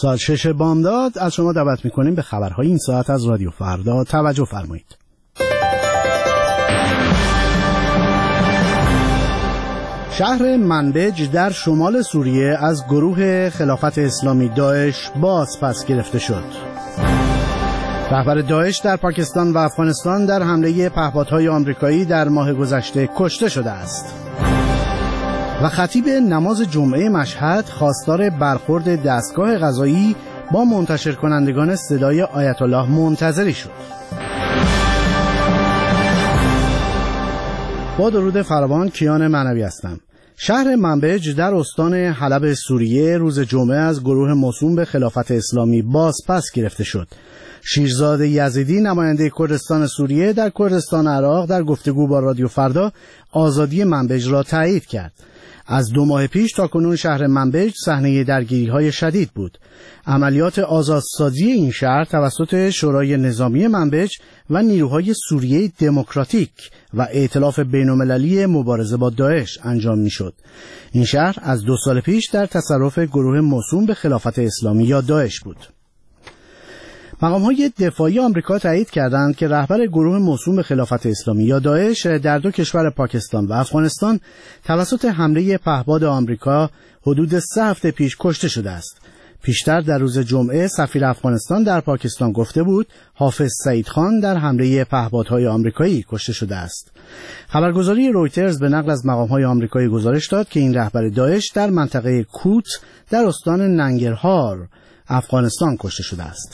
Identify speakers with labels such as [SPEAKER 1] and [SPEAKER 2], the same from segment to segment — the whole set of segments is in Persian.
[SPEAKER 1] ساعت 6 بامداد از شما دعوت می‌کنیم به خبرهای این ساعت از رادیو فردا. توجه فرمایید. شهر منبج در شمال سوریه از گروه خلافت اسلامی داعش باز پس گرفته شد. رهبر داعش در پاکستان و افغانستان در حمله پهپادهای آمریکایی در ماه گذشته کشته شده است. و خطیب نماز جمعه مشهد خواستار برخورد دستگاه قضایی با منتشر کنندگان صدای آیت الله منتظری شد. با درود فراوان، کیان معنوی هستم. شهر منبج در استان حلب سوریه روز جمعه از گروه موسوم به خلافت اسلامی باز پس گرفته شد. شیرزاد یزیدی نماینده کردستان سوریه در کردستان عراق در گفتگو با رادیو فردا آزادی منبج را تایید کرد. از 2 ماه پیش تا کنون شهر منبج صحنه درگیری‌های شدید بود. عملیات آزادسازی این شهر توسط شورای نظامی منبج و نیروهای سوریه دموکراتیک و ائتلاف بین‌المللی مبارزه با داعش انجام می‌شد. این شهر از 2 سال پیش در تصرف گروه موسوم به خلافت اسلامی یا داعش بود. مقام‌های دفاعی آمریکا تایید کردند که رهبر گروه موسوم به خلافت اسلامی یا داعش در 2 کشور پاکستان و افغانستان توسط حمله پهپاد آمریکا حدود 3 هفته پیش کشته شده است. پیشتر در روز جمعه سفیر افغانستان در پاکستان گفته بود حافظ سعید خان در حمله پهپادهای آمریکایی کشته شده است. خبرگزاری رویترز به نقل از مقام‌های آمریکایی گزارش داد که این رهبر داعش در منطقه کوت در استان ننگرهار افغانستان کشته شده است.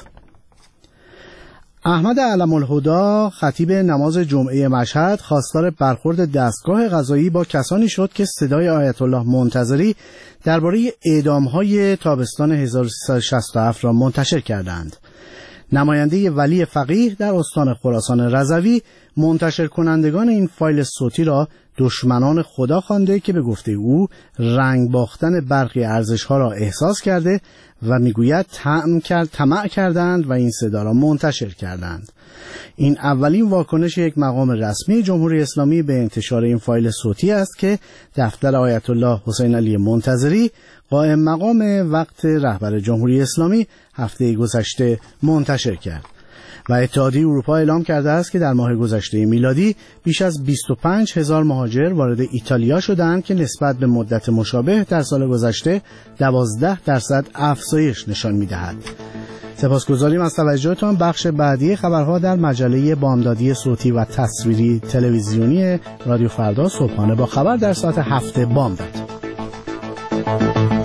[SPEAKER 1] احمد علم الهدا خطیب نماز جمعه مشهد خواستار برخورد دستگاه قضایی با کسانی شد که صدای آیت الله منتظری درباره اعدام‌های تابستان 1367 را منتشر کردند. نماینده ولی فقیه در استان خراسان رضوی منتشر کنندگان این فایل صوتی را دشمنان خدا خوانده که به گفته او رنگ باختن برخی ارزش‌ها را احساس کرده و میگوید طمع کردند و این صدا را منتشر کردند. این اولین واکنش یک مقام رسمی جمهوری اسلامی به انتشار این فایل صوتی است که دفتر آیت الله حسین علی منتظری قائم مقام وقت رهبر جمهوری اسلامی هفته گذشته منتشر کرد. و اتحادیه اروپا اعلام کرده است که در ماه گذشته میلادی بیش از 25,000 مهاجر وارد ایتالیا شدند که نسبت به مدت مشابه در سال گذشته 12% افزایش نشان می‌دهد. سپاسگزاریم از توجهتان. بخش بعدی خبرها در مجله بامدادی صوتی و تصویری تلویزیونی رادیو فردا صبحانه با خبر در ساعت 7 بامداد.